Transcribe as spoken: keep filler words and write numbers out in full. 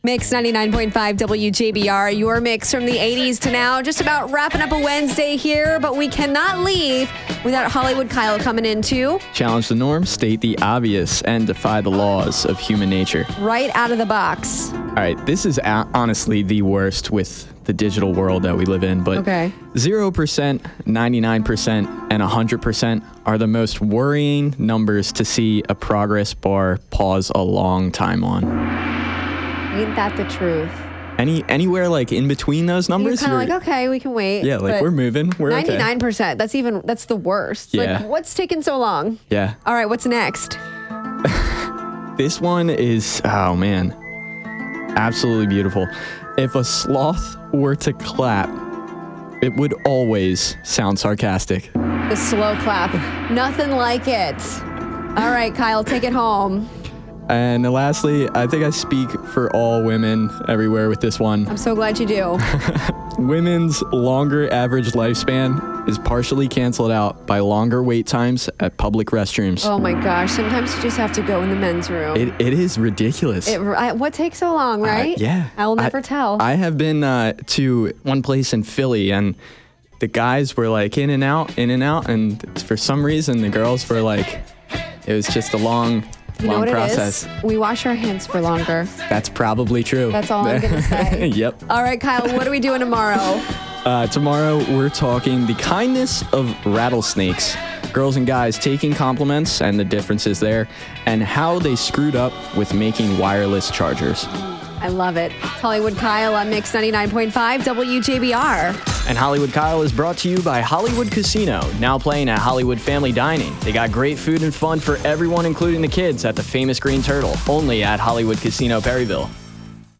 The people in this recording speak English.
Mix ninety-nine point five W J B R, your mix from the eighties to now. Just about wrapping up a Wednesday here, but we cannot leave without Hollywood Kyle coming in too. Challenge the norm, state the obvious, and defy the laws of human nature. Right out of the box. All right, this is a- honestly the worst with the digital world that we live in, but Okay. zero percent, ninety-nine percent, and one hundred percent are the most worrying numbers to see a progress bar pause a long time on. Ain't that the truth? Any Anywhere like in between those You're numbers? kind of you're- like, okay, we can wait. Yeah, like but we're moving. We're okay. ninety-nine percent. That's even, that's the worst. Yeah. Like, what's taking so long? Yeah. All right, what's next? This one is, oh man, absolutely beautiful. If a sloth were to clap, it would always sound sarcastic. The slow clap. Nothing like it. All right, Kyle, take it home. And lastly, I think I speak for all women everywhere with this one. I'm so glad you do. Women's longer average lifespan is partially canceled out by longer wait times at public restrooms. Oh my gosh, sometimes you just have to go in the men's room. It, it is ridiculous. It, I, what takes so long, right? Uh, yeah. I'll never I, tell. I have been uh, to one place in Philly, and the guys were like in and out, in and out, and for some reason the girls were like, it was just a long, you know long what process. it is? We wash our hands for longer. That's probably true. That's all I'm going to say. Yep. All right, Kyle, what are we doing tomorrow? Uh, tomorrow we're talking the kindness of rattlesnakes. Girls and guys taking compliments and the differences there, and how they screwed up with making wireless chargers. I love it. It's Hollywood Kyle on Mix ninety-nine point five W J B R. And Hollywood Kyle is brought to you by Hollywood Casino, now playing at Hollywood Family Dining. They got great food and fun for everyone, including the kids, at the famous Green Turtle, only at Hollywood Casino Perryville.